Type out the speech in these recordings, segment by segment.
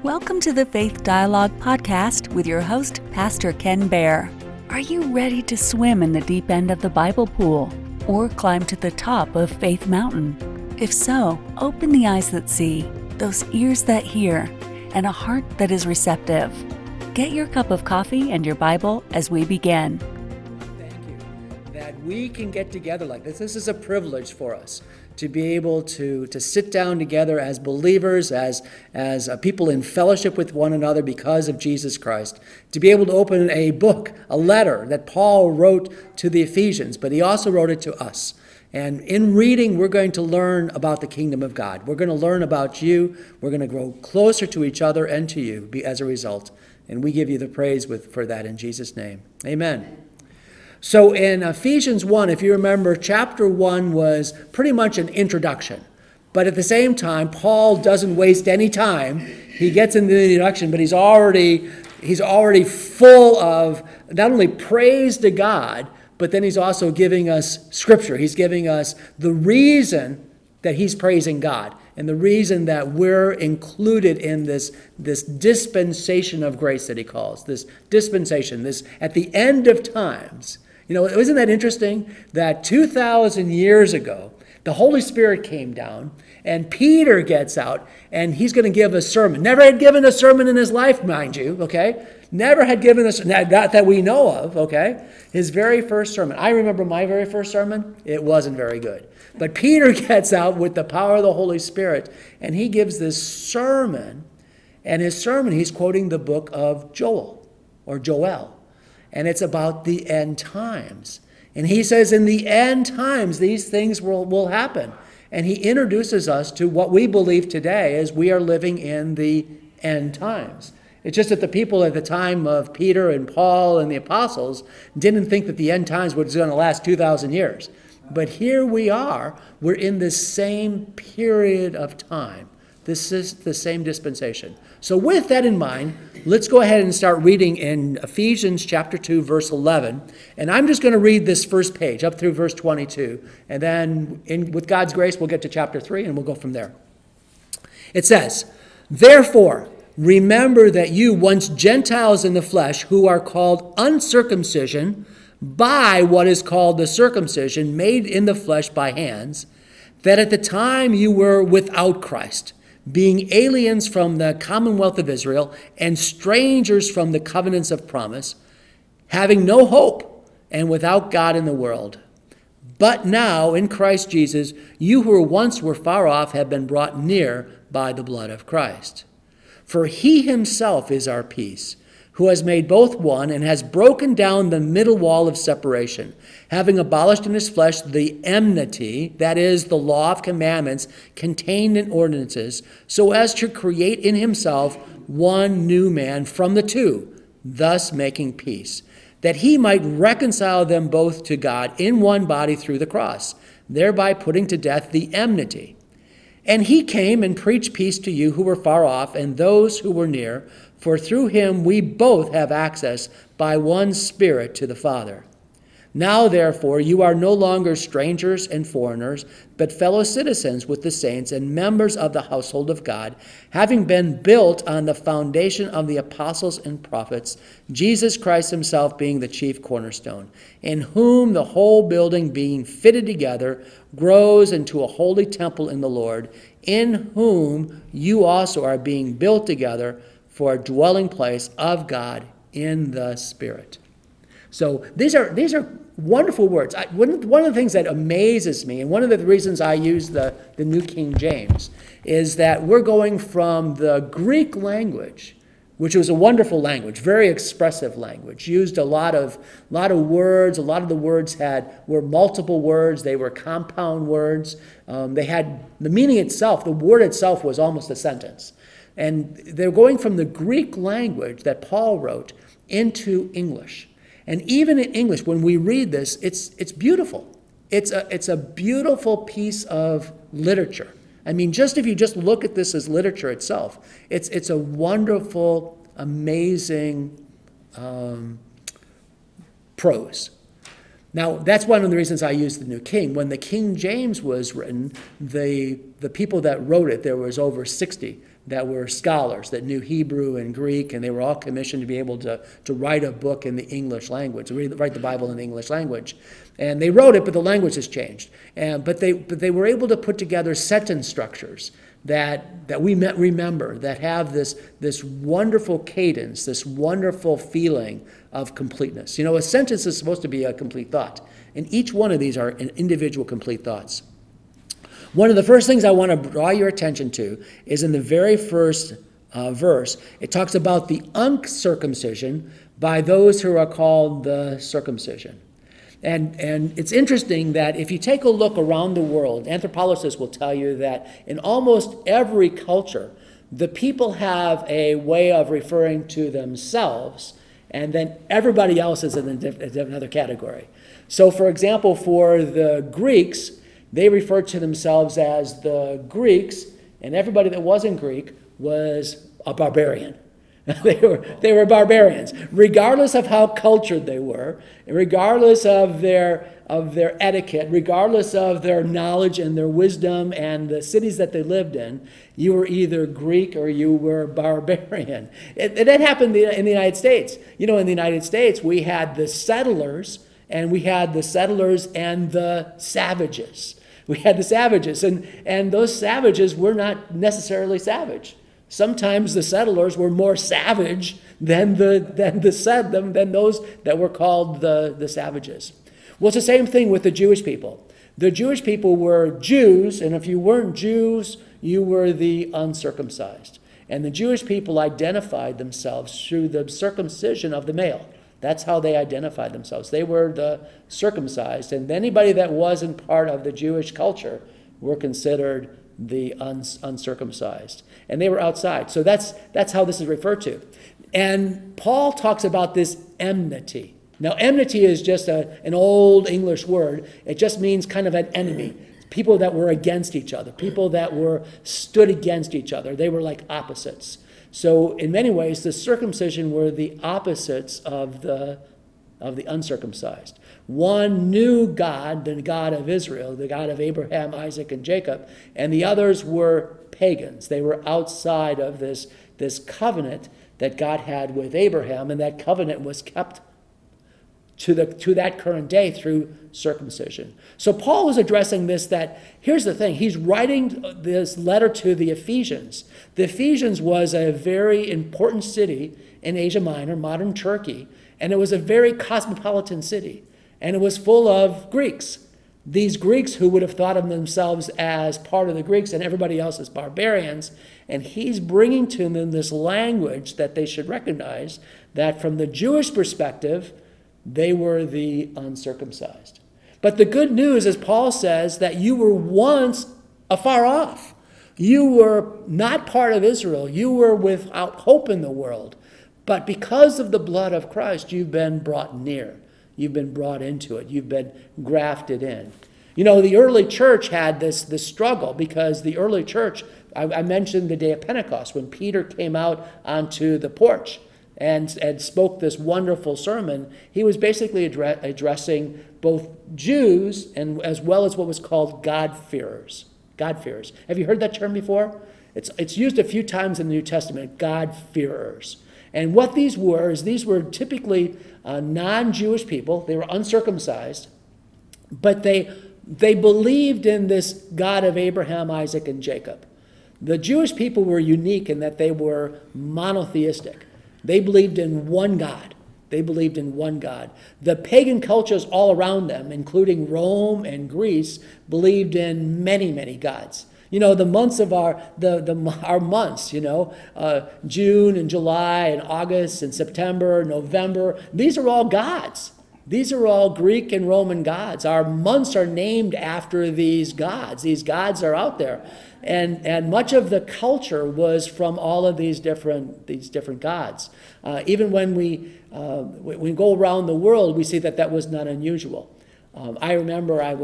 Welcome to the Faith Dialogue podcast with your host, Pastor Ken Baer. Are you ready to swim in the deep end of the Bible pool or climb to the top of Faith Mountain? If so, open the eyes that see, those ears that hear, and a heart that is receptive. Get your cup of coffee and your Bible as we begin. Thank you that we can get together like this. This is a privilege for us to be able to sit down together as believers, as people in fellowship with one another because of Jesus Christ, to be able to open a book, a letter that Paul wrote to the Ephesians, but he also wrote it to us. And in reading, we're going to learn about the kingdom of God. We're going to learn about you. We're going to grow closer to each other and to you as a result. And we give you the praise for that in Jesus' name. Amen. So in Ephesians 1, if you remember, chapter 1 was pretty much an introduction. But at the same time, Paul doesn't waste any time. He gets into the introduction, but he's already full of not only praise to God, but then he's also giving us scripture. He's giving us the reason that he's praising God and the reason that we're included in this dispensation of grace that he calls, this dispensation, this at the end of times. You know, isn't that interesting that 2,000 years ago, the Holy Spirit came down and Peter gets out and he's going to give a sermon. Never had given a sermon in his life, mind you, okay? Never had given us, not that we know of, okay? His very first sermon. I remember my very first sermon. It wasn't very good. But Peter gets out with the power of the Holy Spirit and he gives this sermon. And his sermon, he's quoting the book of Joel or Joel. And it's about the end times. And he says in the end times, these things will happen. And he introduces us to what we believe today as we are living in the end times. It's just that the people at the time of Peter and Paul and the apostles didn't think that the end times was going to last 2,000 years. But here we are. We're in this same period of time. This is the same dispensation. So with that in mind, let's go ahead and start reading in Ephesians chapter 2, verse 11. And I'm just going to read this first page up through verse 22. And then with God's grace, we'll get to chapter 3 and we'll go from there. It says, "Therefore, remember that you, once Gentiles in the flesh, who are called uncircumcision by what is called the circumcision made in the flesh by hands, that at the time you were without Christ, being aliens from the commonwealth of Israel and strangers from the covenants of promise, having no hope and without God in the world. But now in Christ Jesus, you who once were far off have been brought near by the blood of Christ. For he himself is our peace, who has made both one and has broken down the middle wall of separation, having abolished in his flesh the enmity, that is, the law of commandments contained in ordinances, so as to create in himself one new man from the two, thus making peace, that he might reconcile them both to God in one body through the cross, thereby putting to death the enmity. And he came and preached peace to you who were far off and those who were near, for through him we both have access by one Spirit to the Father. Now, therefore, you are no longer strangers and foreigners, but fellow citizens with the saints and members of the household of God, having been built on the foundation of the apostles and prophets, Jesus Christ himself being the chief cornerstone, in whom the whole building being fitted together grows into a holy temple in the Lord, in whom you also are being built together for a dwelling place of God in the Spirit." So these are wonderful words. One of the things that amazes me, and one of the reasons I use the New King James, is that we're going from the Greek language, which was a wonderful language, very expressive language, used a lot of words. A lot of the words were multiple words. They were compound words. They had the meaning itself. The word itself was almost a sentence. And they're going from the Greek language that Paul wrote into English. And even in English, when we read this, it's beautiful. It's a beautiful piece of literature. I mean, if you just look at this as literature itself, it's a wonderful, amazing prose. Now, that's one of the reasons I use the New King. When the King James was written, the people that wrote it, there was over 60. were scholars, that knew Hebrew and Greek, and they were all commissioned to be able to write a book in the English language, write the Bible in the English language. And they wrote it, but the language has changed. But they were able to put together sentence structures that we remember, that have this wonderful cadence, this wonderful feeling of completeness. A sentence is supposed to be a complete thought, and each one of these are individual complete thoughts. One of the first things I want to draw your attention to is in the very first verse. It talks about the uncircumcision by those who are called the circumcision. And it's interesting that if you take a look around the world, anthropologists will tell you that in almost every culture, the people have a way of referring to themselves, and then everybody else is in another category. So, for example, for the Greeks, they referred to themselves as the Greeks, and everybody that wasn't Greek was a barbarian. They were barbarians, regardless of how cultured they were, regardless of their etiquette, regardless of their knowledge and their wisdom and the cities that they lived in. You were either Greek or you were barbarian. That happened in the United States. In the United States, we had the settlers, and we had the settlers and the savages. We had the savages, and those savages were not necessarily savage. Sometimes the settlers were more savage than those that were called the savages. Well, it's the same thing with the Jewish people. The Jewish people were Jews, and if you weren't Jews, you were the uncircumcised. And the Jewish people identified themselves through the circumcision of the male. That's how they identified themselves. They were the circumcised, and anybody that wasn't part of the Jewish culture were considered the uncircumcised. And they were outside. So that's how this is referred to. And Paul talks about this enmity. Now, enmity is just an old English word. It just means kind of an enemy. People that were against each other. People that stood against each other. They were like opposites. So in many ways, the circumcision were the opposites of the uncircumcised. One knew God, the God of Israel, the God of Abraham, Isaac, and Jacob, and the others were pagans. They were outside of this covenant that God had with Abraham, and that covenant was kept to that current day through circumcision. So Paul was addressing this, that here's the thing. He's writing this letter to the Ephesians. The Ephesians was a very important city in Asia Minor, modern Turkey, and it was a very cosmopolitan city. And it was full of Greeks. These Greeks who would have thought of themselves as part of the Greeks and everybody else as barbarians. And he's bringing to them this language that they should recognize that from the Jewish perspective, they were the uncircumcised. But the good news, as Paul says, that you were once afar off. You were not part of Israel. You were without hope in the world. But because of the blood of Christ, you've been brought near. You've been brought into it. You've been grafted in. The early church had this struggle, because the early church, I mentioned the day of Pentecost, when Peter came out onto the porch and spoke this wonderful sermon. He was basically addressing both Jews and as well as what was called God-fearers. God-fearers. Have you heard that term before? It's used a few times in the New Testament, God-fearers. And what these were is these were typically non-Jewish people. They were uncircumcised, but they believed in this God of Abraham, Isaac, and Jacob. The Jewish people were unique in that they were monotheistic. They believed in one God. They believed in one God. The pagan cultures all around them, including Rome and Greece, believed in many, many gods. The months of our months, June and July and August and September, November, these are all gods. These are all Greek and Roman gods. Our months are named after these gods. These gods are out there. And much of the culture was from all of these different gods. Even when we go around the world, we see that was not unusual. I remember I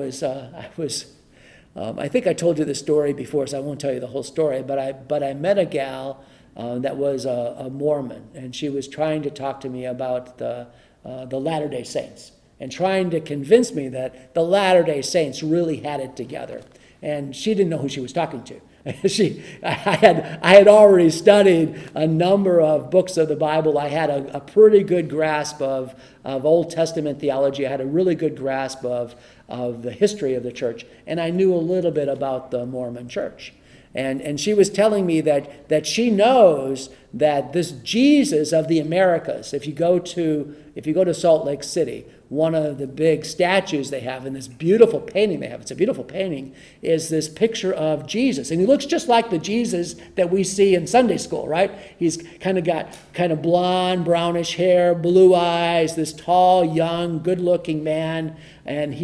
think I told you this story before, so I won't tell you the whole story, but I met a gal that was a Mormon, and she was trying to talk to me about the Latter-day Saints and trying to convince me that the Latter-day Saints really had it together. And she didn't know who she was talking to. I had already studied a number of books of the Bible. I had a pretty good grasp of Old Testament theology. I had a really good grasp of the history of the church, and I knew a little bit about the Mormon church. And she was telling me that she knows that this Jesus of the Americas, if you go to Salt Lake City, one of the big statues they have in this beautiful painting they have, it's a beautiful painting, is this picture of Jesus. And he looks just like the Jesus that we see in Sunday school, right? He's got blonde, brownish hair, blue eyes, this tall, young, good-looking man. And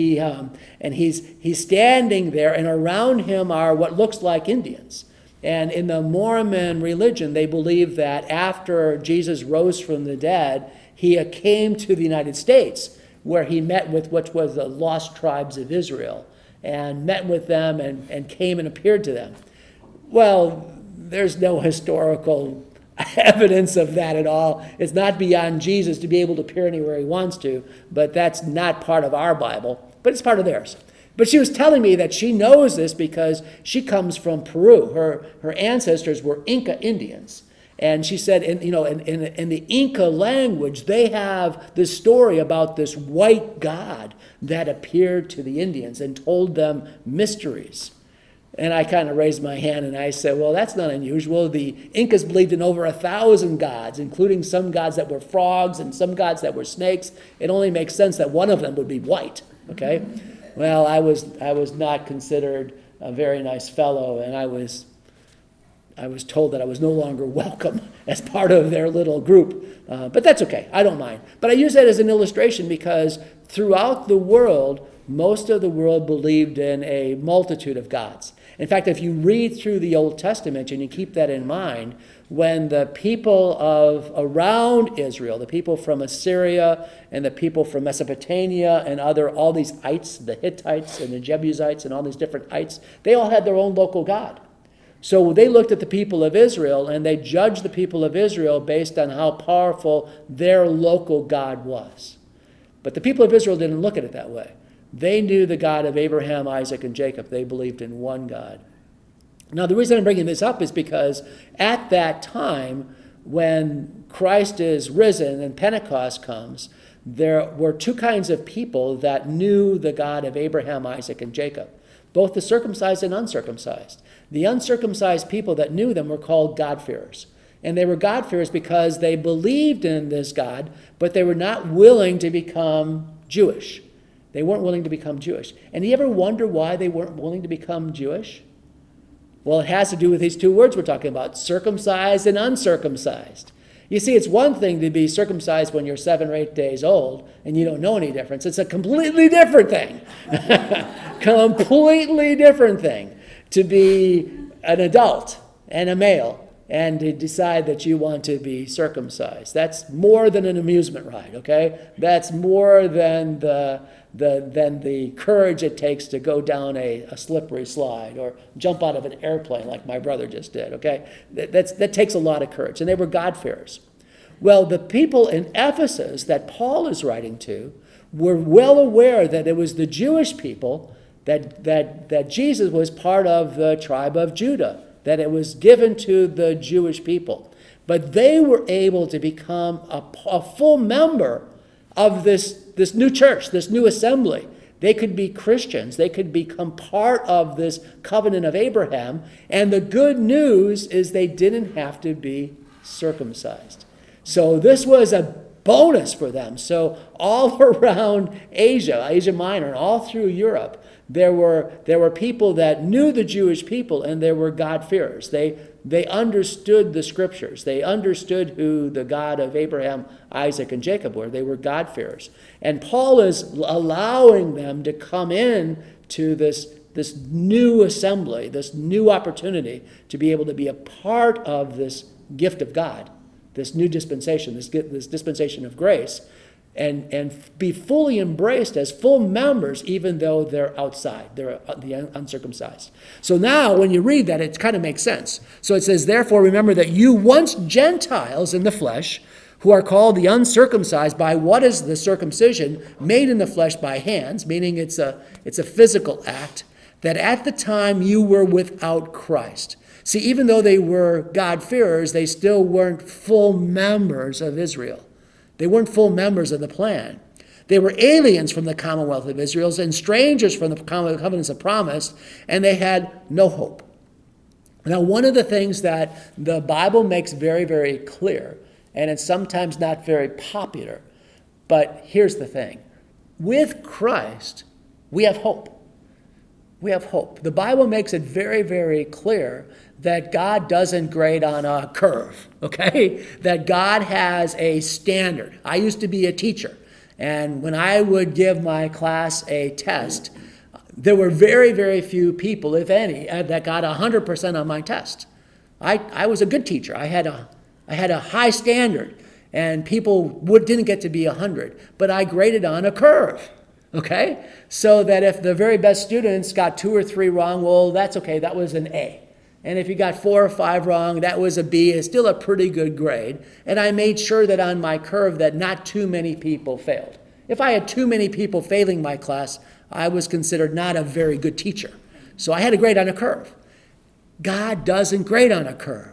he's standing there, and around him are what looks like Indians. And in the Mormon religion, they believe that after Jesus rose from the dead, he came to the United States, where he met with what was the lost tribes of Israel, and met with them and came and appeared to them. Well, there's no historical evidence of that at all. It's not beyond Jesus to be able to appear anywhere he wants to, but that's not part of our Bible, but it's part of theirs. But she was telling me that she knows this because she comes from Peru. Her ancestors were Inca Indians. And she said, in the Inca language, they have this story about this white god that appeared to the Indians and told them mysteries. And I kind of raised my hand and I said, well, that's not unusual. The Incas believed in over 1,000 gods, including some gods that were frogs and some gods that were snakes. It only makes sense that one of them would be white, okay? Well, I was not considered a very nice fellow, and I was told that I was no longer welcome as part of their little group. But that's okay. I don't mind. But I use that as an illustration because throughout the world, most of the world believed in a multitude of gods. In fact, if you read through the Old Testament and you keep that in mind, when the people of around Israel, the people from Assyria and the people from Mesopotamia and all these ites, the Hittites and the Jebusites and all these different ites, they all had their own local god. So they looked at the people of Israel and they judged the people of Israel based on how powerful their local God was. But the people of Israel didn't look at it that way. They knew the God of Abraham, Isaac, and Jacob. They believed in one God. Now, the reason I'm bringing this up is because at that time, when Christ is risen and Pentecost comes, there were two kinds of people that knew the God of Abraham, Isaac, and Jacob, both the circumcised and uncircumcised. The uncircumcised people that knew them were called God-fearers. And they were God-fearers because they believed in this God, but they were not willing to become Jewish. They weren't willing to become Jewish. And do you ever wonder why they weren't willing to become Jewish? Well, it has to do with these two words we're talking about, circumcised and uncircumcised. You see, it's one thing to be circumcised when you're 7 or 8 days old and you don't know any difference. It's a completely different thing. Completely different thing to be an adult and a male and to decide that you want to be circumcised. That's more than an amusement ride, okay? That's more than the courage it takes to go down a slippery slide or jump out of an airplane like my brother just did, okay? That takes a lot of courage, and they were God-fearers. Well, the people in Ephesus that Paul is writing to were well aware that it was the Jewish people that Jesus was part of the tribe of Judah, that it was given to the Jewish people. But they were able to become a full member of this new church, this new assembly. They could be Christians. They could become part of this covenant of Abraham. And the good news is they didn't have to be circumcised. So this was a bonus for them. So all around Asia Minor, and all through Europe, there were people that knew the Jewish people, and there were God-fearers. They understood the scriptures. They understood who the God of Abraham, Isaac, and Jacob were. They were God-fearers. And Paul is allowing them to come in to this new assembly, this new opportunity to be able to be a part of this gift of God, this new dispensation, this dispensation of grace, and be fully embraced as full members, even though they're outside, they're the uncircumcised. So now when you read that, it kind of makes sense. So it says, therefore remember that you once Gentiles in the flesh, who are called the uncircumcised by what is the circumcision made in the flesh by hands, meaning it's a physical act, that at the time you were without Christ. See, even though they were God-fearers, they still weren't full members of Israel. They weren't full members of the plan. They were aliens from the commonwealth of Israel and strangers from the covenants of promise, and they had no hope. Now, one of the things that the Bible makes very, very clear, and it's sometimes not very popular, but here's the thing. With Christ, we have hope. We have hope. The Bible makes it very, very clear that God doesn't grade on a curve, okay? That God has a standard. I used to be a teacher, and when I would give my class a test, there were very, very few people, if any, that got 100% on my test. I was a good teacher. I had a high standard, and people didn't get to be 100, but I graded on a curve, okay? So that if the very best students got 2 or 3 wrong, well, that's okay. That was an A. And if you got 4 or 5 wrong, that was a B. It's still a pretty good grade. And I made sure that on my curve that not too many people failed. If I had too many people failing my class, I was considered not a very good teacher. So I had to grade on a curve. God doesn't grade on a curve.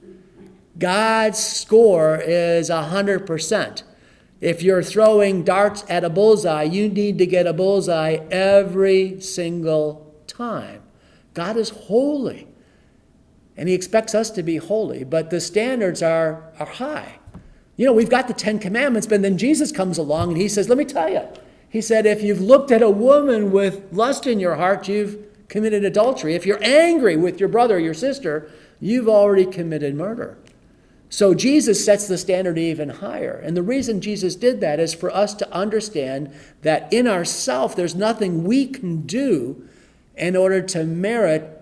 God's score is 100%. If you're throwing darts at a bullseye, you need to get a bullseye every single time. God is holy, and he expects us to be holy, but the standards are high. You know, we've got the 10 Commandments, but then Jesus comes along and he says, let me tell you. He said, if you've looked at a woman with lust in your heart, you've committed adultery. If you're angry with your brother or your sister, you've already committed murder. So Jesus sets the standard even higher. And the reason Jesus did that is for us to understand that in ourselves, there's nothing we can do in order to merit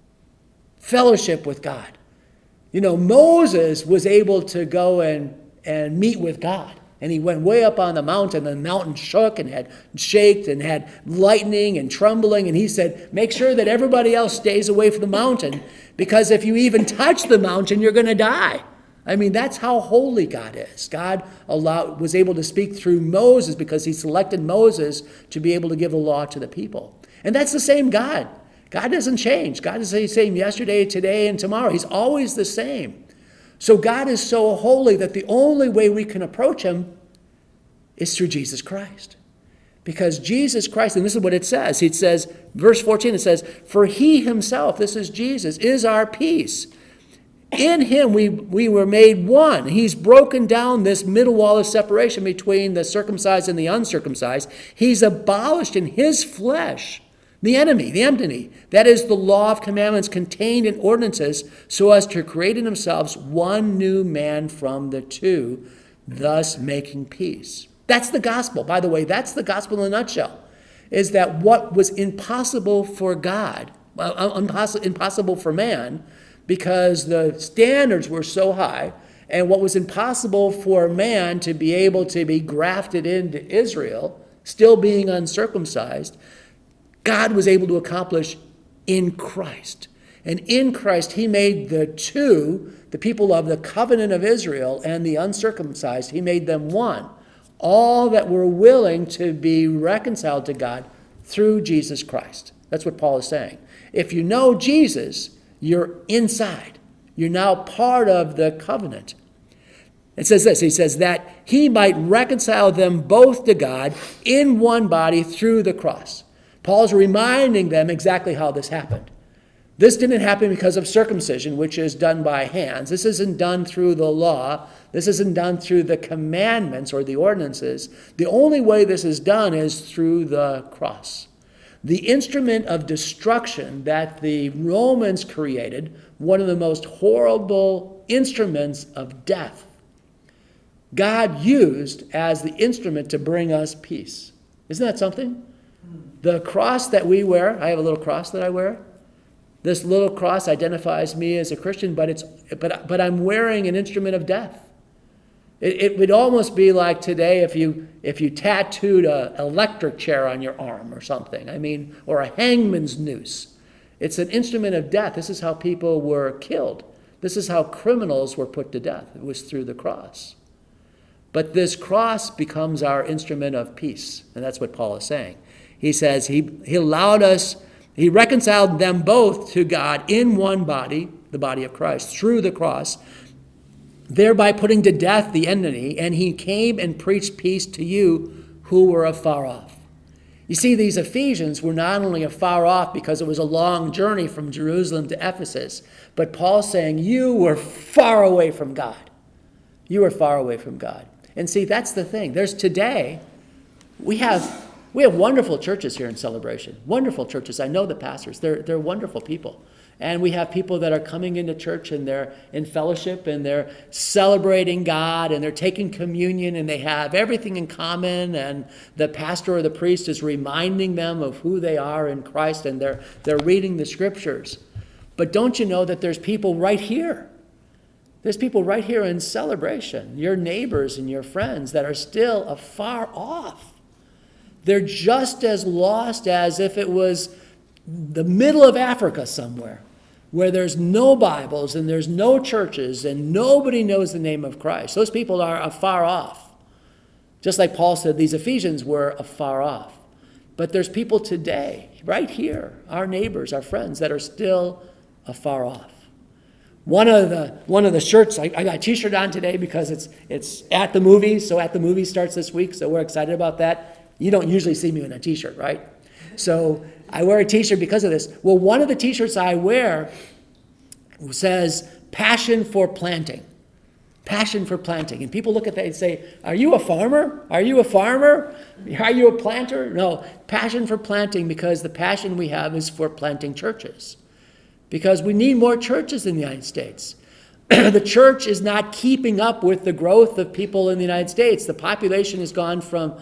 fellowship with God. You know, Moses was able to go and meet with God. And he went way up on the mountain, and the mountain shook and had shaked and had lightning and trembling. And he said, make sure that everybody else stays away from the mountain, because if you even touch the mountain, you're going to die. I mean, that's how holy God is. God was able to speak through Moses because he selected Moses to be able to give the law to the people. And that's the same God. God doesn't change. God is the same yesterday, today, and tomorrow. He's always the same. So God is so holy that the only way we can approach him is through Jesus Christ. Because Jesus Christ, and this is what it says. It says, verse 14, it says, for he himself, this is Jesus, is our peace. In him we were made one. He's broken down this middle wall of separation between the circumcised and the uncircumcised. He's abolished in his flesh the enmity, that is the law of commandments contained in ordinances, so as to create in themselves one new man from the two, thus making peace. That's the gospel. By the way, that's the gospel in a nutshell, is that what was impossible for God, impossible for man, because the standards were so high, and what was impossible for man to be able to be grafted into Israel, still being uncircumcised, God was able to accomplish in Christ. And in Christ, he made the two, the people of the covenant of Israel and the uncircumcised, he made them one. All that were willing to be reconciled to God through Jesus Christ. That's what Paul is saying. If you know Jesus, you're inside. You're now part of the covenant. It says this, he says that he might reconcile them both to God in one body through the cross. Paul's reminding them exactly how this happened. This didn't happen because of circumcision, which is done by hands. This isn't done through the law. This isn't done through the commandments or the ordinances. The only way this is done is through the cross. The instrument of destruction that the Romans created, one of the most horrible instruments of death, God used as the instrument to bring us peace. Isn't that something? The cross that we wear, I have a little cross that I wear. This little cross identifies me as a Christian, but I'm wearing an instrument of death. It would almost be like today if you tattooed an electric chair on your arm or something. Or a hangman's noose. It's an instrument of death. This is how people were killed. This is how criminals were put to death. It was through the cross. But this cross becomes our instrument of peace, and that's what Paul is saying. He says he allowed us He reconciled them both to God in one body, the body of Christ, through the cross, thereby putting to death the enemy, and he came and preached peace to you who were afar off. You see, these Ephesians were not only afar off because it was a long journey from Jerusalem to Ephesus, but Paul's saying, you were far away from God. You were far away from God. And see, that's the thing. Today, we have wonderful churches here in Celebration. Wonderful churches. I know the pastors. They're wonderful people. And we have people that are coming into church and they're in fellowship and they're celebrating God and they're taking communion and they have everything in common, and the pastor or the priest is reminding them of who they are in Christ, and they're reading the scriptures. But don't you know that there's people right here? There's people right here in Celebration, your neighbors and your friends, that are still afar off. They're just as lost as if it was the middle of Africa somewhere, where there's no Bibles and there's no churches and nobody knows the name of Christ. Those people are afar off. Just like Paul said, these Ephesians were afar off. But there's people today, right here, our neighbors, our friends, that are still afar off. One of the shirts, I got a t-shirt on today because it's at the movies. So At the Movies starts this week, so we're excited about that. You don't usually see me in a t-shirt, right? So I wear a t-shirt because of this. Well, one of the t-shirts I wear says, Passion for Planting. Passion for planting. And people look at that and say, are you a farmer? Are you a farmer? Are you a planter? No, passion for planting, because the passion we have is for planting churches. Because we need more churches in the United States. The church is not keeping up with the growth of people in the United States. The population has gone from,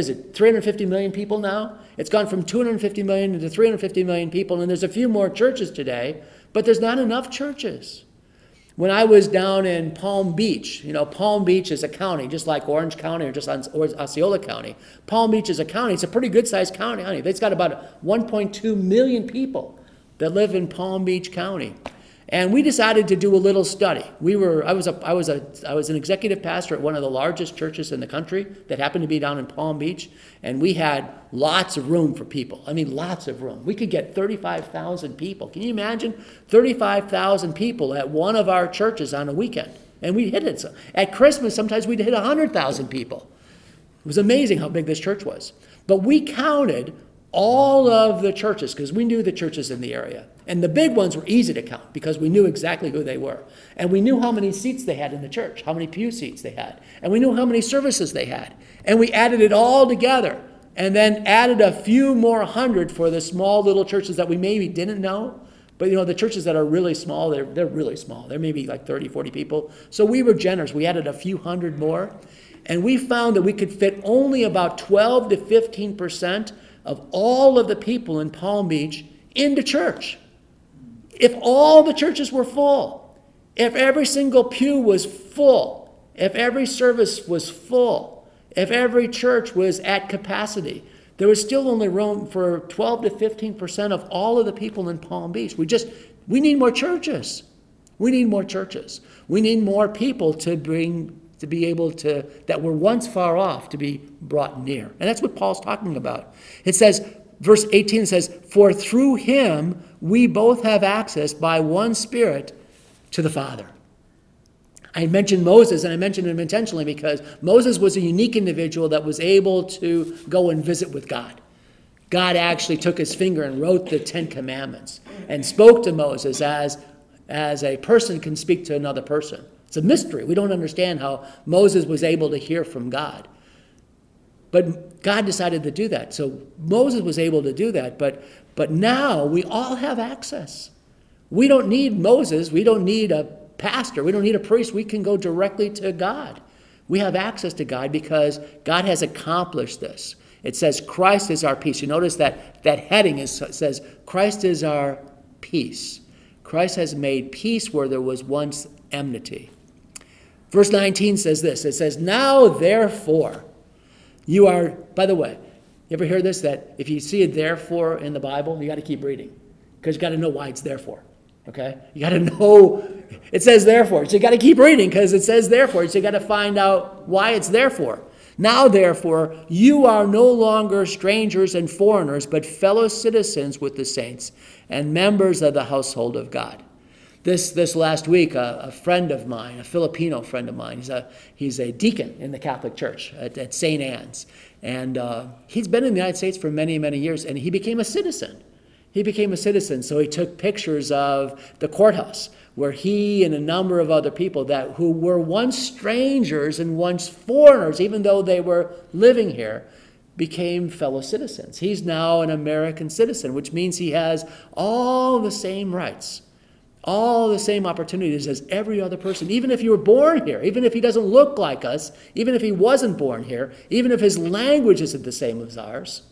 350 million people now? It's gone from 250 million to 350 million people, and there's a few more churches today, but there's not enough churches. When I was down in Palm Beach, Palm Beach is a county, just like Orange County or Osceola County. Palm Beach is a county. It's a pretty good-sized county. It's got about 1.2 million people that live in Palm Beach County. And we decided to do a little study. I was an executive pastor at one of the largest churches in the country that happened to be down in Palm Beach, and we had lots of room for people. Lots of room. We could get 35,000 people. Can you imagine 35,000 people at one of our churches on a weekend? And we hit it. At Christmas, sometimes we'd hit 100,000 people. It was amazing how big this church was. But we counted all of the churches, because we knew the churches in the area. And the big ones were easy to count because we knew exactly who they were. And we knew how many seats they had in the church, how many pew seats they had. And we knew how many services they had. And we added it all together and then added a few more hundred for the small little churches that we maybe didn't know. But the churches that are really small, they're really small. They're maybe like 30, 40 people. So we were generous. We added a few hundred more. And we found that we could fit only about 12 to 15% of all of the people in Palm Beach into church. If all the churches were full, if every single pew was full, if every service was full, if every church was at capacity, there was still only room for 12 to 15% of all of the people in Palm Beach. We need more churches. We need more churches. We need more people that were once far off to be brought near. And that's what Paul's talking about. It says, verse 18 says, for through him we both have access by one Spirit to the Father. I mentioned Moses, and I mentioned him intentionally because Moses was a unique individual that was able to go and visit with God. God actually took his finger and wrote the 10 Commandments and spoke to Moses as a person can speak to another person. It's a mystery. We don't understand how Moses was able to hear from God. But God decided to do that. So Moses was able to do that. But now we all have access. We don't need Moses. We don't need a pastor. We don't need a priest. We can go directly to God. We have access to God because God has accomplished this. It says Christ is our peace. You notice that heading says Christ is our peace. Christ has made peace where there was once enmity. Verse 19 says this. It says, now therefore, you are, by the way, you ever hear this, that if you see a therefore in the Bible, you got to keep reading because you got to know why it's therefore, okay? You got to know, it says therefore, so you got to keep reading because it says therefore, so you got to find out why it's therefore. Now, therefore, you are no longer strangers and foreigners, but fellow citizens with the saints and members of the household of God. This last week, a friend of mine, a Filipino friend of mine, he's a deacon in the Catholic Church at St. Anne's. And he's been in the United States for many, many years, and he became a citizen. So he took pictures of the courthouse where he and a number of other people who were once strangers and once foreigners, even though they were living here, became fellow citizens. He's now an American citizen, which means he has all the same rights, all the same opportunities as every other person. Even if you were born here, even if he doesn't look like us, even if he wasn't born here, even if his language isn't the same as ours,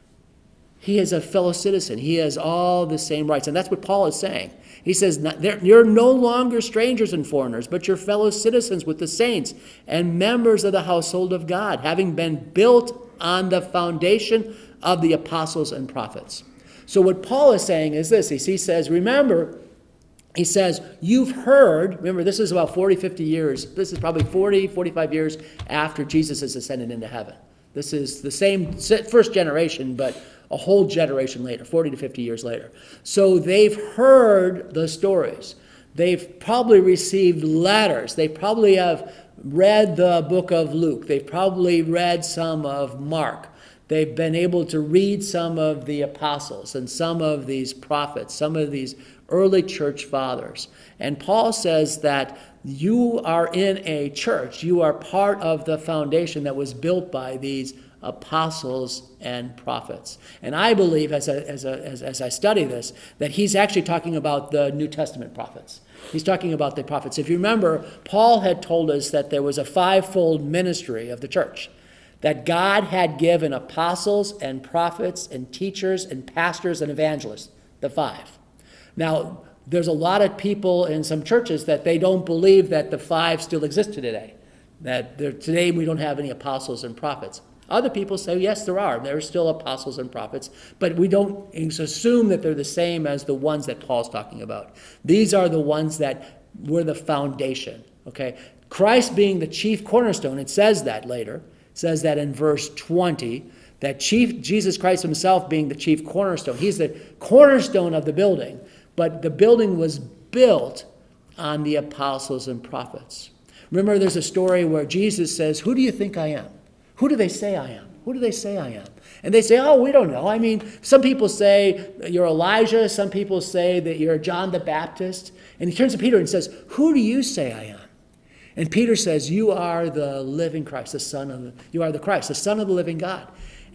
he is a fellow citizen. He has all the same rights. And that's what Paul is saying. He says, you're no longer strangers and foreigners, but you're fellow citizens with the saints and members of the household of God, having been built on the foundation of the apostles and prophets. So what Paul is saying is this. He says, remember, he says, you've heard, remember, this is about 40, 50 years. This is probably 40, 45 years after Jesus has ascended into heaven. This is the same first generation, but a whole generation later, 40 to 50 years later. So they've heard the stories. They've probably received letters. They probably have read the book of Luke. They've probably read some of Mark. They've been able to read some of the apostles and some of these prophets, some of these early church fathers. And Paul says that you are in a church. You are part of the foundation that was built by these apostles and prophets. And I believe, as I study this, that he's actually talking about the New Testament prophets. He's talking about the prophets. If you remember, Paul had told us that there was a fivefold ministry of the church, that God had given apostles and prophets and teachers and pastors and evangelists, the five. Now, there's a lot of people in some churches that they don't believe that the five still exist today, that today we don't have any apostles and prophets. Other people say, yes, there are. There are still apostles and prophets, but we don't assume that they're the same as the ones that Paul's talking about. These are the ones that were the foundation, okay? Christ being the chief cornerstone, it says that later. It says that in verse 20, that Jesus Christ himself being the chief cornerstone. He's the cornerstone of the building, but the building was built on the apostles and prophets. Remember, there's a story where Jesus says, who do you think I am? Who do they say I am? Who do they say I am? And they say, oh, we don't know. I mean, some people say you're Elijah. Some people say that you're John the Baptist. And he turns to Peter and says, who do you say I am? And Peter says, you are the living Christ, you are the Christ, the Son of the living God.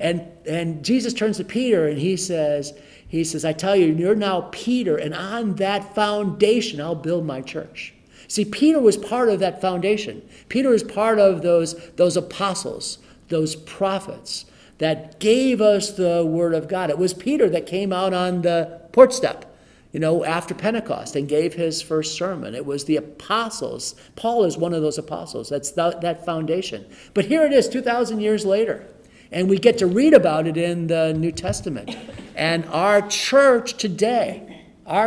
And Jesus turns to Peter and he says, I tell you, you're now Peter, and on that foundation I'll build my church. See, Peter was part of that foundation. Peter is part of those apostles, those prophets that gave us the word of God. It was Peter that came out on the porch step, after Pentecost and gave his first sermon. It was the apostles. Paul is one of those apostles. That's that foundation. But here it is 2,000 years later, and we get to read about it in the New Testament. And our church today,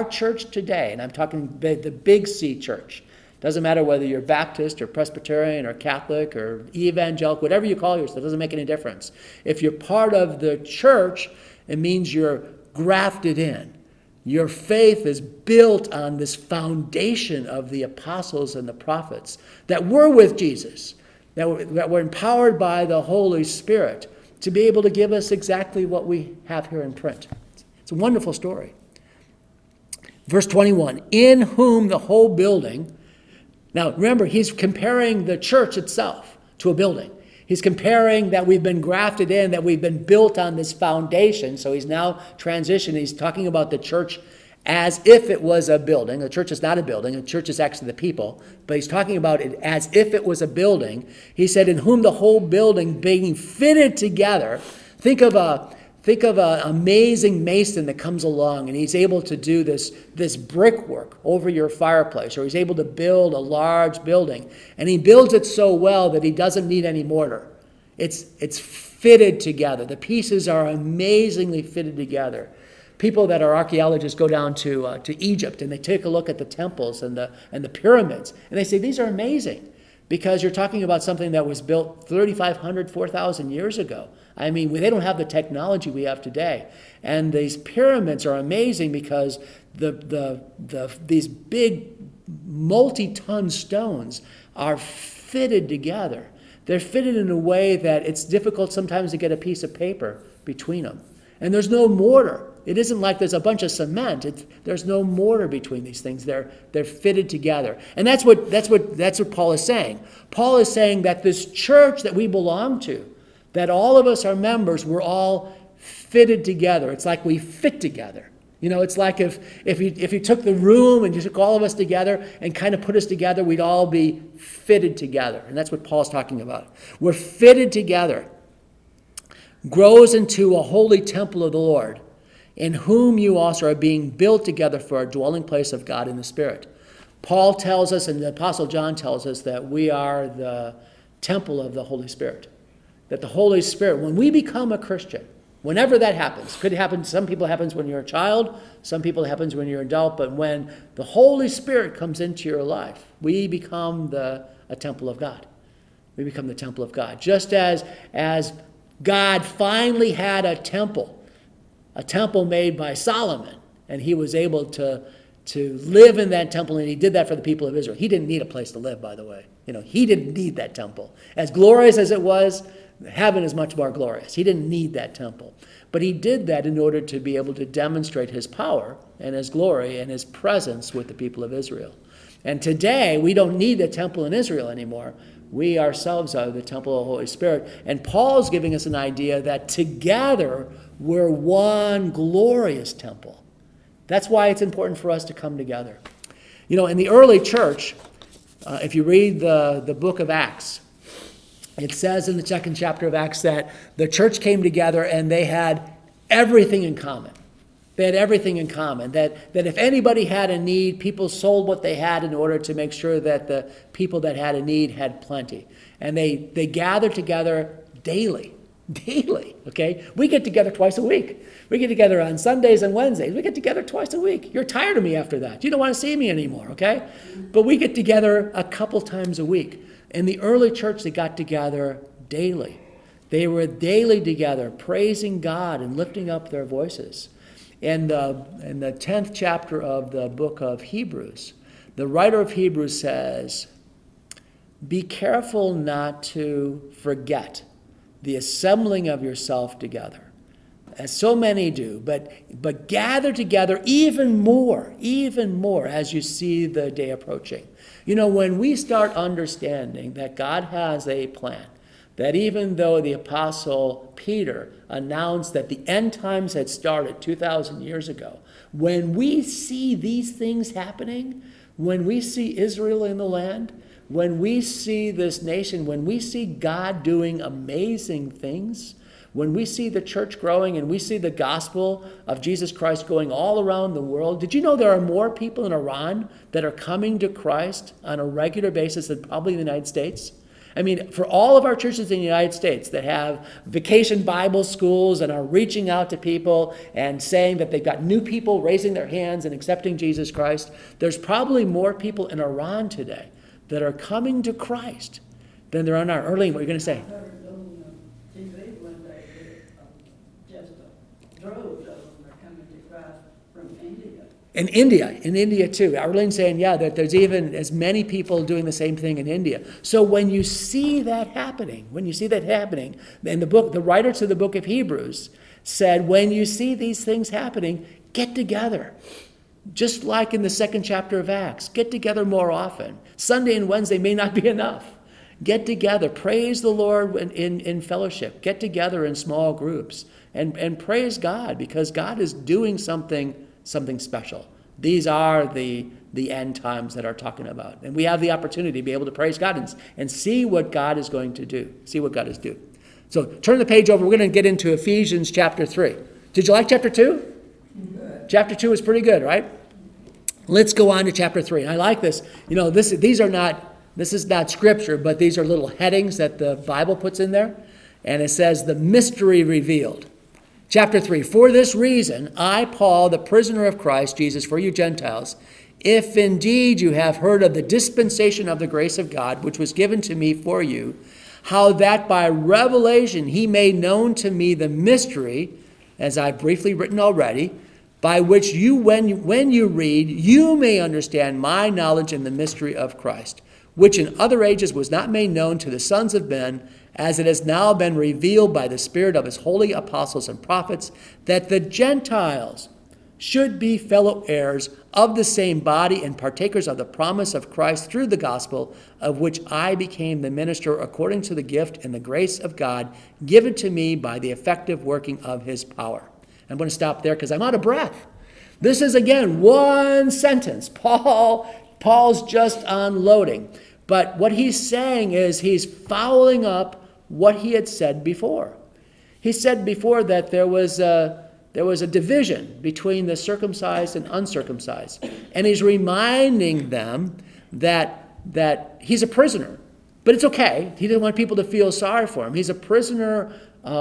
and I'm talking the Big C church. Doesn't matter whether you're Baptist or Presbyterian or Catholic or evangelical, whatever you call yourself, it doesn't make any difference. If you're part of the church, it means you're grafted in. Your faith is built on this foundation of the apostles and the prophets that were with Jesus, that were empowered by the Holy Spirit to be able to give us exactly what we have here in print. It's a wonderful story. Verse 21, in whom the whole building... Now, remember, he's comparing the church itself to a building. He's comparing that we've been grafted in, that we've been built on this foundation. So he's now transitioned. He's talking about the church as if it was a building. The church is not a building. The church is actually the people. But he's talking about it as if it was a building. He said, in whom the whole building being fitted together. Think of an amazing mason that comes along and he's able to do this brickwork over your fireplace, or he's able to build a large building, and he builds it so well that he doesn't need any mortar. It's fitted together. The pieces are amazingly fitted together. People that are archaeologists go down to Egypt and they take a look at the temples and the pyramids, and they say these are amazing. because you're talking about something that was built 3,500, 4,000 years ago. I mean, they don't have the technology we have today. And these pyramids are amazing because these big multi-ton stones are fitted together. They're fitted in a way that it's difficult sometimes to get a piece of paper between them. And there's no mortar. It isn't like there's a bunch of cement. There's no mortar between these things. They're fitted together. And that's what Paul is saying. Paul is saying that this church that we belong to, that all of us are members, we're all fitted together. It's like we fit together. You know, it's like if you took the room and you took all of us together and kind of put us together, we'd all be fitted together. And that's what Paul's talking about. We're fitted together. Grows into a holy temple of the Lord, in whom you also are being built together for a dwelling place of God in the Spirit. Paul tells us, and the Apostle John tells us, that we are the temple of the Holy Spirit. That the Holy Spirit, when we become a Christian, whenever that happens, could happen, some people it happens when you're a child, some people it happens when you're an adult, but when the Holy Spirit comes into your life, we become a temple of God. We become the temple of God. Just as God finally had a temple made by Solomon, and he was able to live in that temple, and he did that for the people of Israel. He didn't need a place to live, by the way. You know, he didn't need that temple. As glorious as it was, heaven is much more glorious. He didn't need that temple. But he did that in order to be able to demonstrate his power and his glory and his presence with the people of Israel. And today, we don't need a temple in Israel anymore. We ourselves are the temple of the Holy Spirit. And Paul's giving us an idea that together we're one glorious temple. That's why it's important for us to come together. You know, in the early church, if you read the book of Acts, it says in the second chapter of Acts that the church came together and they had everything in common. They had everything in common. That if anybody had a need, people sold what they had in order to make sure that the people that had a need had plenty. And they gathered together daily, okay? We get together twice a week. We get together on Sundays and Wednesdays. We get together twice a week. You're tired of me after that. You don't want to see me anymore, okay? But we get together a couple times a week. In the early church, they got together daily. They were daily together, praising God and lifting up their voices. In the 10th chapter of the book of Hebrews, the writer of Hebrews says, "Be careful not to forget the assembling of yourself together, as so many do, but gather together even more as you see the day approaching." You know, when we start understanding that God has a plan, that even though the Apostle Peter announced that the end times had started 2,000 years ago, when we see these things happening, when we see Israel in the land, when we see this nation, when we see God doing amazing things, when we see the church growing and we see the gospel of Jesus Christ going all around the world, did you know there are more people in Iran that are coming to Christ on a regular basis than probably in the United States? I mean, for all of our churches in the United States that have vacation Bible schools and are reaching out to people and saying that they've got new people raising their hands and accepting Jesus Christ, there's probably more people in Iran today that are coming to Christ than there are in our early. What are you going to say? Droves of them are coming to Christ from India. In India too. Arlene's saying, yeah, that there's even as many people doing the same thing in India. So when you see that happening, in the book, the writer to the book of Hebrews said, when you see these things happening, get together. Just like in the second chapter of Acts, get together more often. Sunday and Wednesday may not be enough. Get together, praise the Lord in fellowship. Get together in small groups and praise God, because God is doing something special. These are the end times that are talking about. And we have the opportunity to be able to praise God and see what God is going to do. See what God is doing. So turn the page over. We're going to get into Ephesians chapter 3. Did you like chapter 2? Good. Chapter 2 is pretty good, right? Let's go on to chapter 3. And I like this. You know, this is not scripture, but these are little headings that the Bible puts in there. And it says, the mystery revealed. Chapter 3, for this reason, I, Paul, the prisoner of Christ Jesus, for you Gentiles, if indeed you have heard of the dispensation of the grace of God, which was given to me for you, how that by revelation he made known to me the mystery, as I've briefly written already, by which you, when you read, you may understand my knowledge in the mystery of Christ, which in other ages was not made known to the sons of men, as it has now been revealed by the Spirit of his holy apostles and prophets, that the Gentiles should be fellow heirs of the same body and partakers of the promise of Christ through the gospel, of which I became the minister according to the gift and the grace of God given to me by the effective working of his power. I'm going to stop there because I'm out of breath. This is, again, one sentence. Paul's just unloading. But what he's saying is he's following up what he had said before. He said before that there was a division between the circumcised and uncircumcised. And he's reminding them that he's a prisoner. But it's okay. He didn't want people to feel sorry for him. He's a prisoner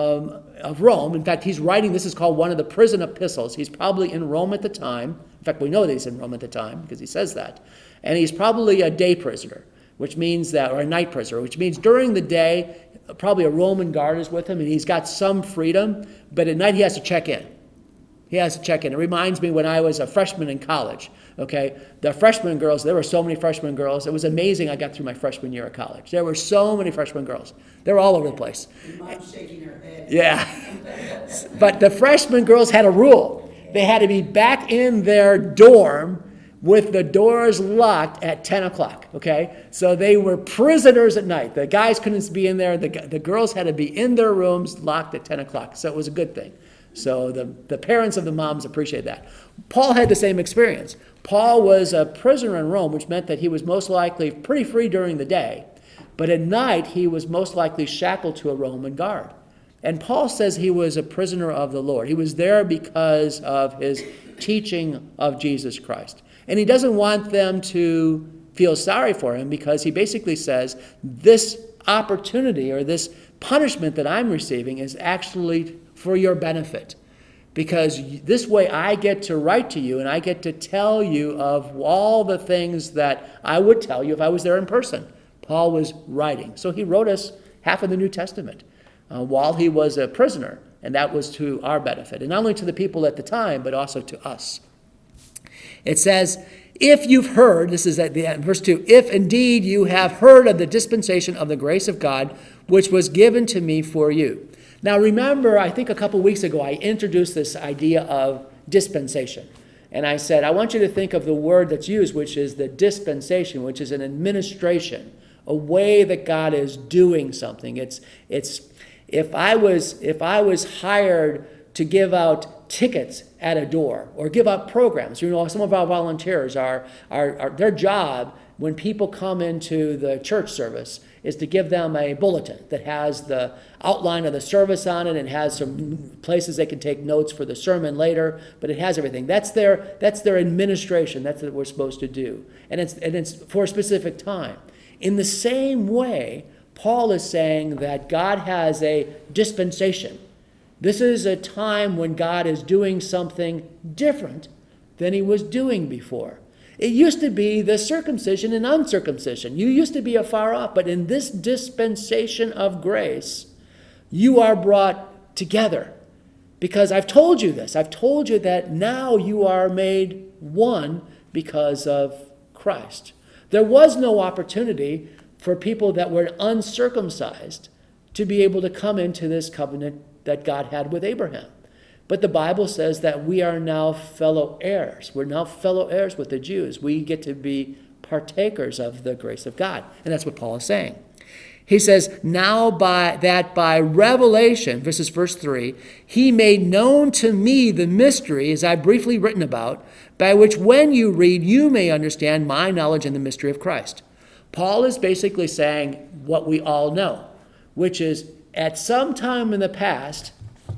of Rome. In fact, he's writing, this is called one of the prison epistles. He's probably in Rome at the time. In fact, we know that he's in Rome at the time because he says that. And he's probably a day prisoner, which means that, or a night prisoner, which means during the day, probably a Roman guard is with him and he's got some freedom, but at night he has to check in. He has to check in. It reminds me when I was a freshman in college, okay? The freshman girls, there were so many freshman girls. It was amazing I got through my freshman year of college. There were so many freshman girls. They were all over the place. Your mom's shaking her head. Yeah. But the freshman girls had a rule. They had to be back in their dorm with the doors locked at 10 o'clock, okay? So they were prisoners at night. The guys couldn't be in there. The girls had to be in their rooms locked at 10 o'clock. So it was a good thing. So the parents of the moms appreciate that. Paul had the same experience. Paul was a prisoner in Rome, which meant that he was most likely pretty free during the day. But at night, he was most likely shackled to a Roman guard. And Paul says he was a prisoner of the Lord. He was there because of his teaching of Jesus Christ. And he doesn't want them to feel sorry for him because he basically says this opportunity or this punishment that I'm receiving is actually for your benefit, because this way I get to write to you and I get to tell you of all the things that I would tell you if I was there in person. Paul was writing. So he wrote us half of the New Testament while he was a prisoner, and that was to our benefit, and not only to the people at the time, but also to us. It says, if you've heard, this is at the end, verse 2, if indeed you have heard of the dispensation of the grace of God, which was given to me for you. Now remember, I think a couple weeks ago, I introduced this idea of dispensation. And I said, I want you to think of the word that's used, which is the dispensation, which is an administration, a way that God is doing something. It's if I was hired to give out tickets at a door or give out programs, you know, some of our volunteers are their job when people come into the church service is to give them a bulletin that has the outline of the service on it and has some places they can take notes for the sermon later, but it has everything. That's their administration. That's what we're supposed to do. And it's for a specific time. In the same way, Paul is saying that God has a dispensation. This is a time when God is doing something different than he was doing before. It used to be the circumcision and uncircumcision. You used to be afar off, but in this dispensation of grace, you are brought together. Because I've told you this. I've told you that now you are made one because of Christ. There was no opportunity for people that were uncircumcised to be able to come into this covenant that God had with Abraham. But the Bible says that we are now fellow heirs. We're now fellow heirs with the Jews. We get to be partakers of the grace of God. And that's what Paul is saying. He says, now by revelation, this is verse 3, he made known to me the mystery, as I've briefly written about, by which when you read, you may understand my knowledge in the mystery of Christ. Paul is basically saying what we all know, which is at some time in the past,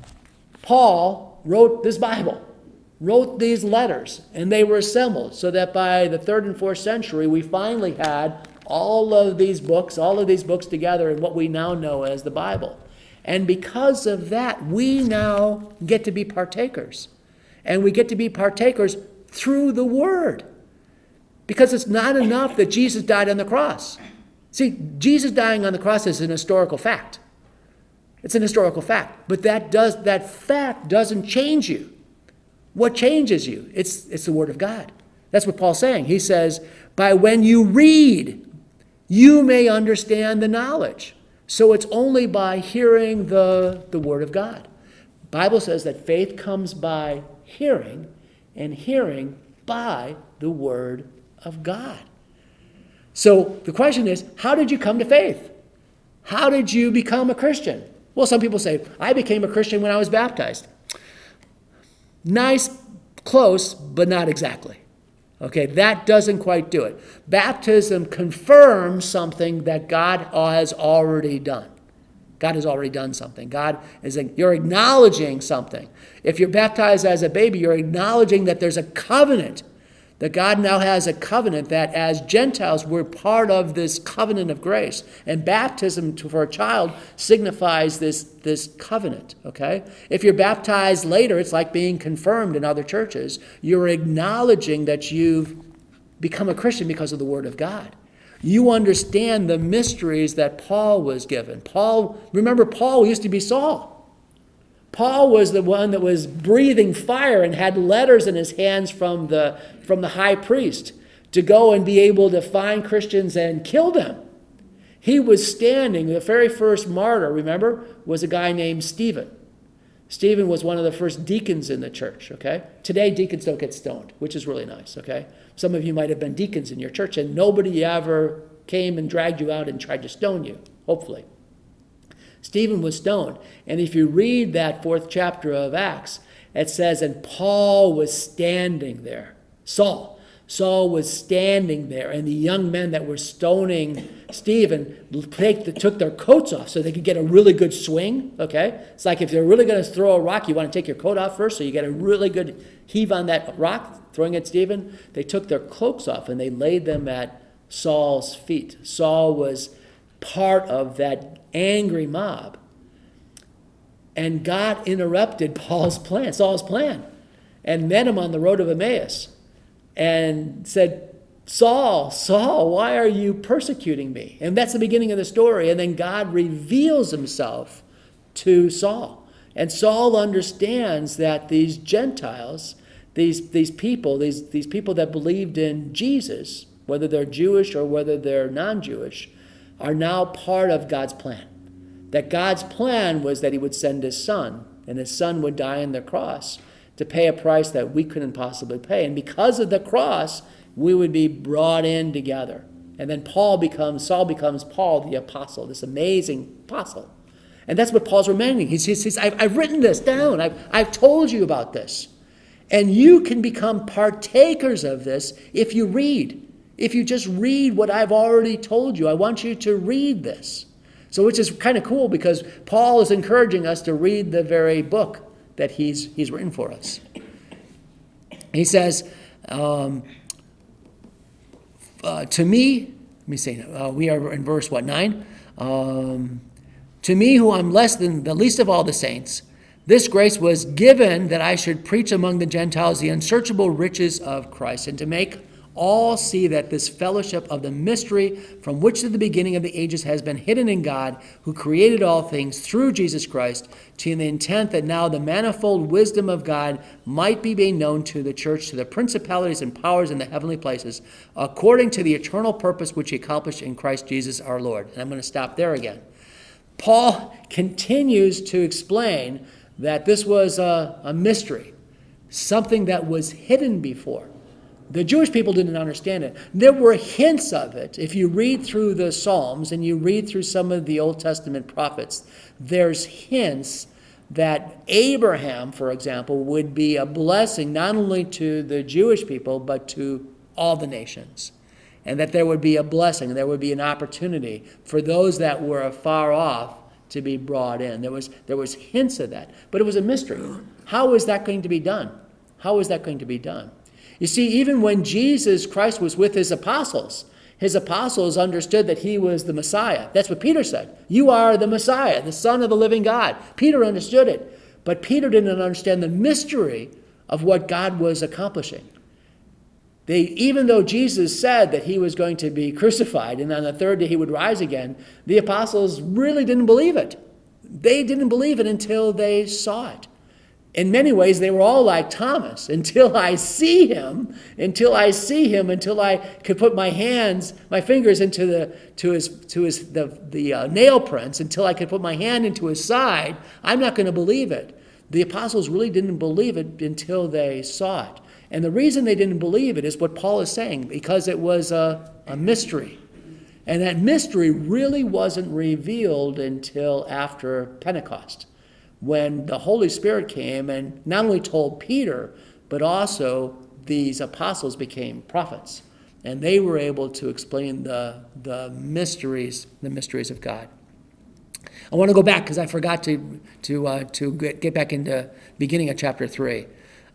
Paul wrote this Bible, wrote these letters, and they were assembled so that by the 3rd and 4th century, we finally had all of these books together in what we now know as the Bible. And because of that, we now get to be partakers. And we get to be partakers through the Word. Because it's not enough that Jesus died on the cross. See, Jesus dying on the cross is an historical fact. It's an historical fact. But that fact doesn't change you. What changes you? It's the Word of God. That's what Paul's saying. He says, by when you read, you may understand the knowledge. So it's only by hearing the Word of God. The Bible says that faith comes by hearing, and hearing by the Word of God. So the question is, how did you come to faith? How did you become a Christian? Well, some people say, I became a Christian when I was baptized. Nice, close, but not exactly. Okay, that doesn't quite do it. Baptism confirms something that God has already done. God has already done something. You're acknowledging something. If you're baptized as a baby, you're acknowledging that there's a covenant, that God now has a covenant, that as Gentiles, we're part of this covenant of grace. And baptism for a child signifies this covenant, okay? If you're baptized later, it's like being confirmed in other churches. You're acknowledging that you've become a Christian because of the Word of God. You understand the mysteries that Paul was given. Remember, Paul used to be Saul. Paul was the one that was breathing fire and had letters in his hands from the high priest to go and be able to find Christians and kill them. He was standing, the very first martyr, remember, was a guy named Stephen. Stephen was one of the first deacons in the church, okay? Today, deacons don't get stoned, which is really nice, okay? Some of you might have been deacons in your church, and nobody ever came and dragged you out and tried to stone you, hopefully. Stephen was stoned. And if you read that 4th chapter of Acts, it says, and Paul was standing there. Saul was standing there, and the young men that were stoning Stephen took their coats off so they could get a really good swing, okay? It's like if they're really going to throw a rock, you want to take your coat off first so you get a really good heave on that rock, throwing at Stephen. They took their cloaks off and they laid them at Saul's feet. Saul was part of that angry mob. And God interrupted Saul's plan, and met him on the road of Emmaus and said, Saul, why are you persecuting me? And that's the beginning of the story. And then God reveals himself to Saul. And Saul understands that these Gentiles, these people that believed in Jesus, whether they're Jewish or whether they're non-Jewish, are now part of God's plan. That God's plan was that he would send his son, and his son would die on the cross to pay a price that we couldn't possibly pay. And because of the cross, we would be brought in together. And then Saul becomes Paul the apostle, this amazing apostle. And that's what Paul's reminding. He says, I've written this down. I've told you about this. And you can become partakers of this if you read. If you just read what I've already told you. I want you to read this. So which is kind of cool because Paul is encouraging us to read the very book that he's written for us. He says, to me, let me say, we are in verse 9? To me, who I'm less than the least of all the saints, this grace was given that I should preach among the Gentiles the unsearchable riches of Christ, and to make all see that this fellowship of the mystery from which at the beginning of the ages has been hidden in God, who created all things through Jesus Christ, to the intent that now the manifold wisdom of God might be made known to the church, to the principalities and powers in the heavenly places, according to the eternal purpose which he accomplished in Christ Jesus our Lord. And I'm going to stop there again. Paul continues to explain that this was a mystery, something that was hidden before. The Jewish people didn't understand it. There were hints of it. If you read through the Psalms and you read through some of the Old Testament prophets, there's hints that Abraham, for example, would be a blessing not only to the Jewish people, but to all the nations. And that there would be a blessing, there would be an opportunity for those that were afar off to be brought in. There was hints of that, but it was a mystery. How is that going to be done? How is that going to be done? You see, even when Jesus Christ was with his apostles understood that he was the Messiah. That's what Peter said. You are the Messiah, the Son of the living God. Peter understood it, but Peter didn't understand the mystery of what God was accomplishing. Even though Jesus said that he was going to be crucified and on the third day he would rise again, the apostles really didn't believe it. They didn't believe it until they saw it. In many ways, they were all like Thomas. Until I see him, until I could put my fingers into the nail prints, until I could put my hand into his side, I'm not going to believe it. The apostles really didn't believe it until they saw it. And the reason they didn't believe it is what Paul is saying, because it was a mystery. And that mystery really wasn't revealed until after Pentecost, when the Holy Spirit came and not only told Peter, but also these apostles became prophets. And they were able to explain the mysteries of God. I want to go back because I forgot to get back into beginning of chapter 3.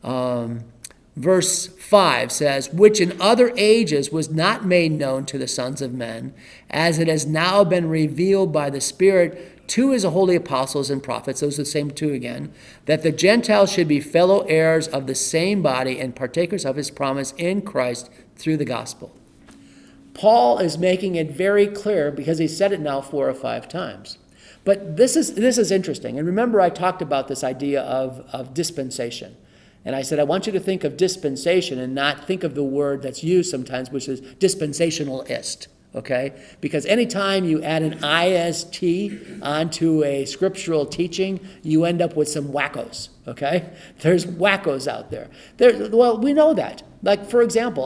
Verse 5 says, which in other ages was not made known to the sons of men, as it has now been revealed by the Spirit to his holy apostles and prophets, those are the same two again, that the Gentiles should be fellow heirs of the same body and partakers of his promise in Christ through the gospel. Paul is making it very clear because he said it now 4 or 5 times. But this is interesting. And remember I talked about this idea of dispensation. And I said, I want you to think of dispensation and not think of the word that's used sometimes, which is dispensationalist. Okay? Because anytime you add an IST onto a scriptural teaching, you end up with some wackos. Okay? There's wackos out there. Well, we know that. Like, for example,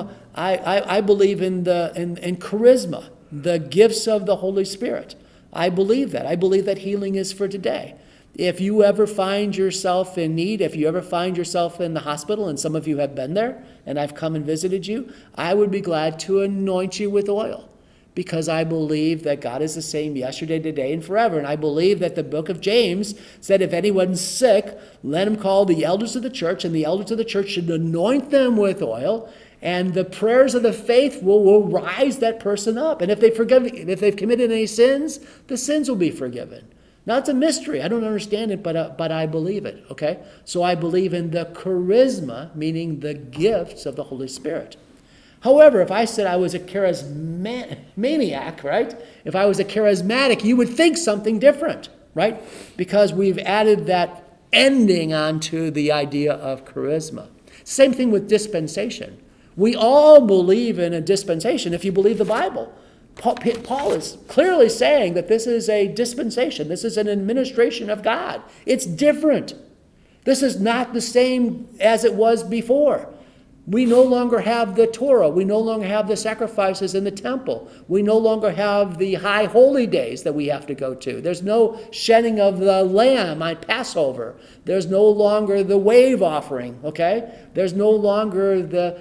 I believe in charisma, the gifts of the Holy Spirit. I believe that. I believe that healing is for today. If you ever find yourself in need, if you ever find yourself in the hospital, and some of you have been there, and I've come and visited you, I would be glad to anoint you with oil, because I believe that God is the same yesterday, today, and forever. And I believe that the book of James said if anyone's sick, let him call the elders of the church, and the elders of the church should anoint them with oil, and the prayers of the faith will rise that person up. And if they've committed any sins, the sins will be forgiven. Now, it's a mystery. I don't understand it, but I believe it, okay? So I believe in the charisma, meaning the gifts of the Holy Spirit. However, if I said I was a charismaniac, right? If I was a charismatic, you would think something different, right? Because we've added that ending onto the idea of charisma. Same thing with dispensation. We all believe in a dispensation if you believe the Bible. Paul is clearly saying that this is a dispensation. This is an administration of God. It's different. This is not the same as it was before. We no longer have the Torah. We no longer have the sacrifices in the temple. We no longer have the high holy days that we have to go to. There's no shedding of the lamb on Passover. There's no longer the wave offering, okay? There's no longer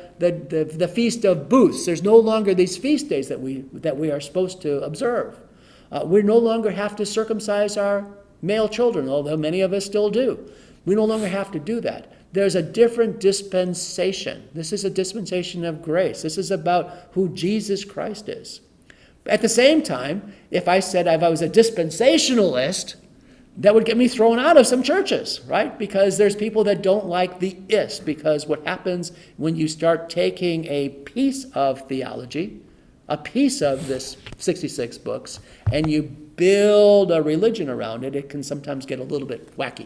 the Feast of Booths. There's no longer these feast days that we are supposed to observe. We no longer have to circumcise our male children, although many of us still do. We no longer have to do that. There's a different dispensation. This is a dispensation of grace. This is about who Jesus Christ is. At the same time, if I said if I was a dispensationalist, that would get me thrown out of some churches, right? Because there's people that don't like the ist, because what happens when you start taking a piece of theology, a piece of this 66 books, and you build a religion around it, it can sometimes get a little bit wacky.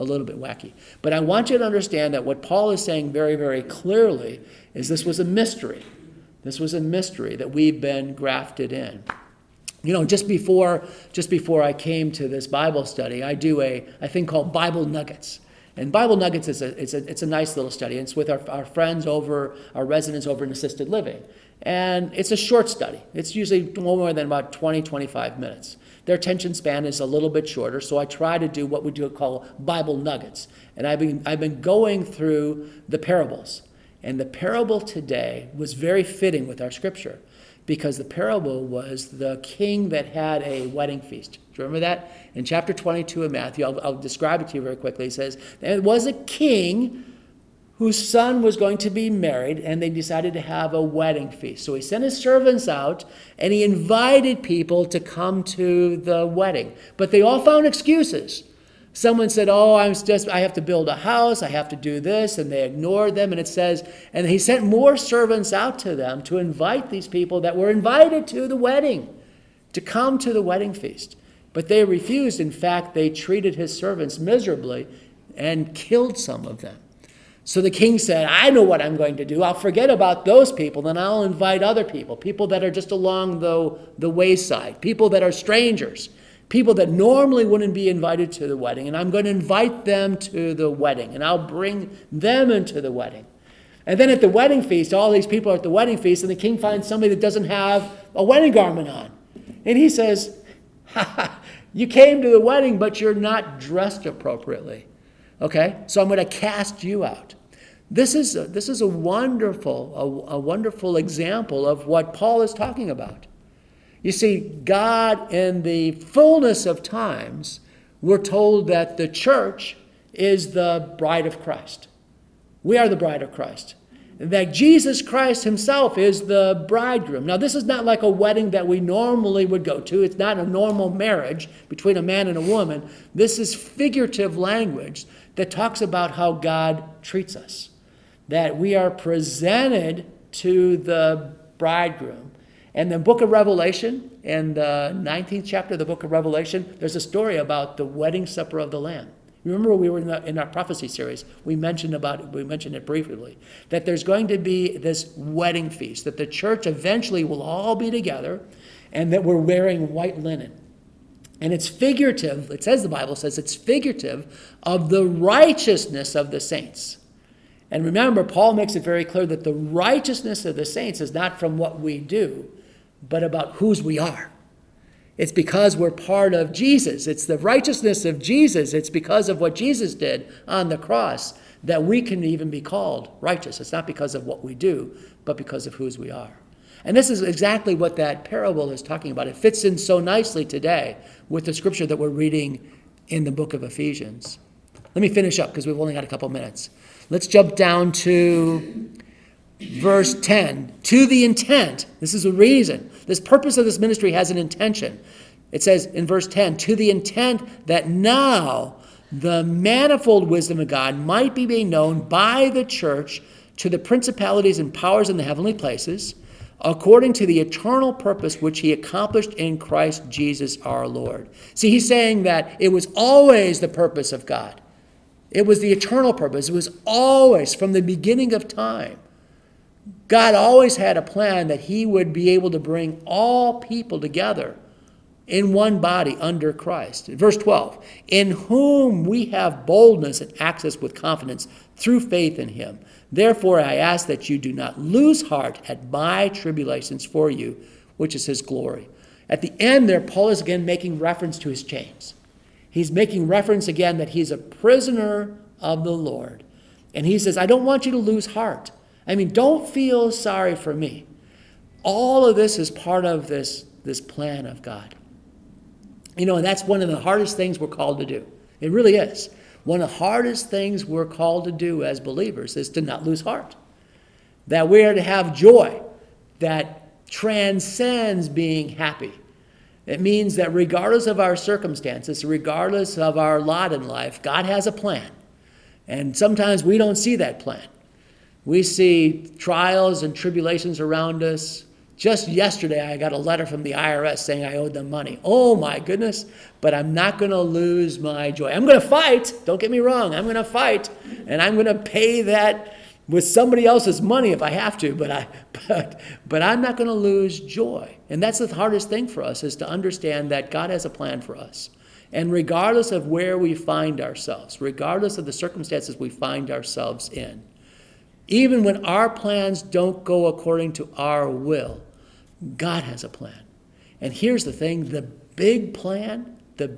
But I want you to understand that what Paul is saying very, very clearly is this was a mystery. This was a mystery that we've been grafted in. You know, just before I came to this Bible study, I do a thing called Bible Nuggets. And Bible Nuggets is a nice little study. It's with our friends over, our residents over in assisted living. And it's a short study. It's usually no more than about 20, 25 minutes. Their attention span is a little bit shorter, so I try to do what we do call Bible Nuggets. And I've been going through the parables. And the parable today was very fitting with our scripture, because the parable was the king that had a wedding feast. Do you remember that? In chapter 22 of Matthew, I'll describe it to you very quickly. It says, there was a king whose son was going to be married, and they decided to have a wedding feast. So he sent his servants out, and he invited people to come to the wedding. But they all found excuses. Someone said, oh, I have to build a house, I have to do this, and they ignored them. And it says, and he sent more servants out to them to invite these people that were invited to the wedding, to come to the wedding feast. But they refused. In fact, they treated his servants miserably and killed some of them. So the king said, I know what I'm going to do. I'll forget about those people, then I'll invite other people that are just along the wayside, people that are strangers, people that normally wouldn't be invited to the wedding. And I'm going to invite them to the wedding, and I'll bring them into the wedding. And then at the wedding feast, all these people are at the wedding feast, and the king finds somebody that doesn't have a wedding garment on. And he says, you came to the wedding, but you're not dressed appropriately. Okay? So I'm going to cast you out. This is a wonderful example of what Paul is talking about. You see, God, in the fullness of times, we're told that the church is the bride of Christ. We are the bride of Christ. That Jesus Christ himself is the bridegroom. Now, this is not like a wedding that we normally would go to. It's not a normal marriage between a man and a woman. This is figurative language that talks about how God treats us. That we are presented to the bridegroom. And the book of Revelation, in the 19th chapter of the book of Revelation, there's a story about the wedding supper of the Lamb. Remember, we were in our prophecy series. We mentioned it briefly, that there's going to be this wedding feast, that the church eventually will all be together, and that we're wearing white linen. And it's figurative. The Bible says it's figurative of the righteousness of the saints. And remember, Paul makes it very clear that the righteousness of the saints is not from what we do, but about whose we are. It's because we're part of Jesus. It's the righteousness of Jesus. It's because of what Jesus did on the cross that we can even be called righteous. It's not because of what we do, but because of whose we are. And this is exactly what that parable is talking about. It fits in so nicely today with the scripture that we're reading in the book of Ephesians. Let me finish up because we've only got a couple minutes. Let's jump down to verse 10. To the intent, this is a reason. This purpose of this ministry has an intention. It says in verse 10, to the intent that now the manifold wisdom of God might be made known by the church to the principalities and powers in the heavenly places, according to the eternal purpose which he accomplished in Christ Jesus our Lord. See, he's saying that it was always the purpose of God. It was the eternal purpose. It was always, from the beginning of time. God always had a plan that he would be able to bring all people together in one body under Christ. Verse 12, in whom we have boldness and access with confidence through faith in him. Therefore, I ask that you do not lose heart at my tribulations for you, which is his glory. At the end there, Paul is again making reference to his chains. He's making reference again that he's a prisoner of the Lord. And he says, I don't want you to lose heart. I mean, don't feel sorry for me. All of this is part of this plan of God. You know, and that's one of the hardest things we're called to do. It really is. One of the hardest things we're called to do as believers is to not lose heart. That we are to have joy that transcends being happy. It means that regardless of our circumstances, regardless of our lot in life, God has a plan. And sometimes we don't see that plan. We see trials and tribulations around us. Just yesterday, I got a letter from the IRS saying I owed them money. Oh my goodness, but I'm not going to lose my joy. I'm going to fight. Don't get me wrong. I'm going to fight, and I'm going to pay that with somebody else's money if I have to, but I'm not going to lose joy. And that's the hardest thing for us, is to understand that God has a plan for us. And regardless of where we find ourselves, regardless of the circumstances we find ourselves in, even when our plans don't go according to our will, God has a plan. And here's the thing, the big plan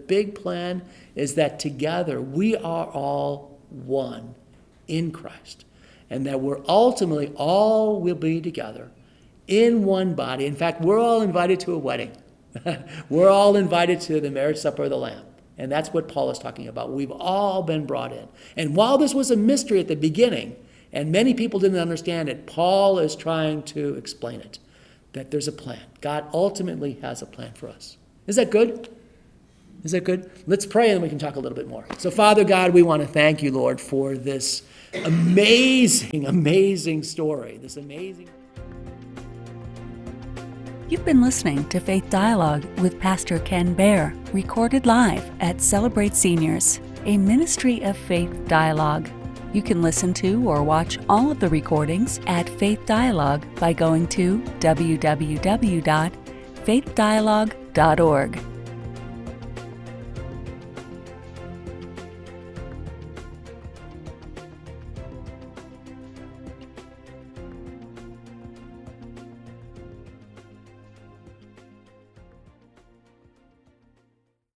is that together we are all one in Christ. And that we're ultimately all will be together in one body. In fact, we're all invited to a wedding. We're all invited to the marriage supper of the Lamb. And that's what Paul is talking about. We've all been brought in. And while this was a mystery at the beginning, and many people didn't understand it, Paul is trying to explain it, that there's a plan. God ultimately has a plan for us. Is that good? Is that good? Let's pray and then we can talk a little bit more. So, Father God, we want to thank you, Lord, for this amazing, amazing story. This amazing... You've been listening to Faith Dialogue with Pastor Ken Baer, recorded live at Celebrate Seniors, a ministry of Faith Dialogue. You can listen to or watch all of the recordings at Faith Dialogue by going to www.faithdialogue.org.